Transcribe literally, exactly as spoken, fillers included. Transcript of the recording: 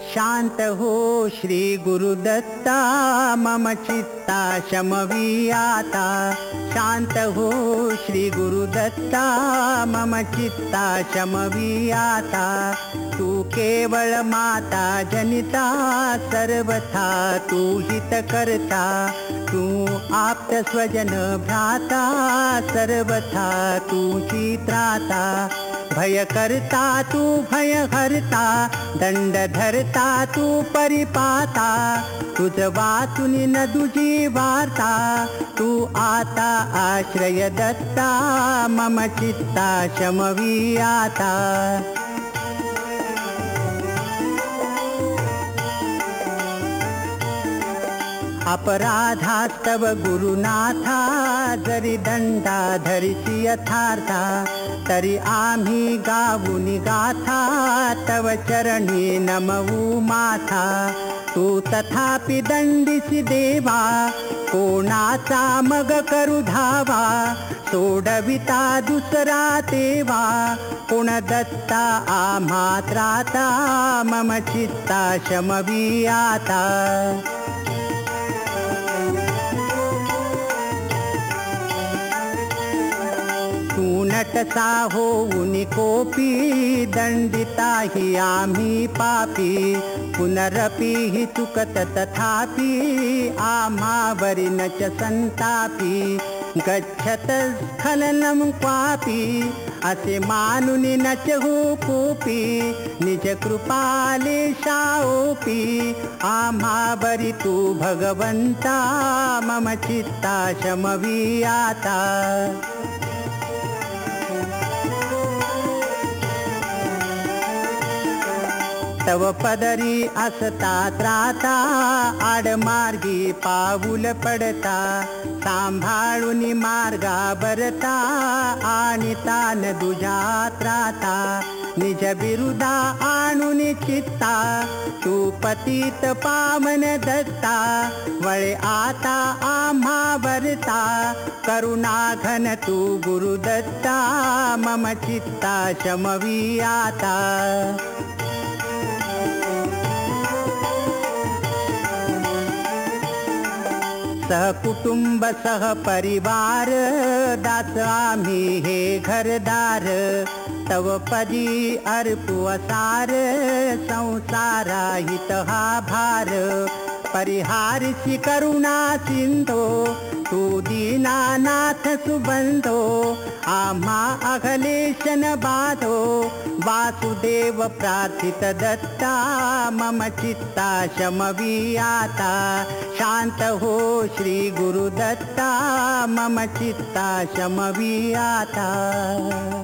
शांत हो श्री गुरुदत्ता मम चित्ता शमवी आता। शांत हो श्री गुरुदत्ता मम चित्ता शमवी आता। तू केवळ माता जनिता सर्वथा तू हित करता। तू आप्त स्वजन भ्राता सर्वथा तूची त्राता। भय करता तू भय हरता दंड धरता तू परिपाता। तुझ वाचून न तुझी वार्ता तू आता आश्रय दत्ता मम चित्ता शमवी आता। अपराधास्तव गुरुनाथा जरी दंडा धरिसी यथार्था। तरी आम्ही गाऊनी गाथा तव चरणी नमवू माथा। तू तथापि दंडिसी देवा कोणाचा मग करू धावा। सोडविता दुसरा तेवा कोण दत्ता आम्हा त्राता मम चित्ता शमवी आता। तू नटसा होऊन कोपी दंडिता ही आम्ही पापी। पुनरपि हि चुकत तथापि आम्हावरी न च संतापी। गच्छत स्खलनं क्वापि असे मानुनी न च हो कोपी। निज कृपालेशाओपी आम्हावरी तू भगवंता मम चित्ता शमवी आता। तव पदरी असता त्राता आडमार्गी पाऊल पडता। सांभाळून मार्गा बरता आणि तान दुजा त्राता। निज बिरुदा आणून चित्ता तू पतित पावन दत्ता। वळे आता आम्हा वरता करुणा घन तू गुरुदत्ता मम चित्ता शमवी आता। सहकुटुंब सहपरिवार दास आम्ही हे घरदार। तव पदी अर्पू असार संसारा हित हा भार। परिहारसी करुणा सिंधो तू दीनानाथ सुबंधो। आम्हा अघलेशन बाधो वासुदेव प्रार्थित दत्ता मम चित्ता शमवी आता। शांत हो श्री गुरुदत्ता मम चित्ता शमवी आता।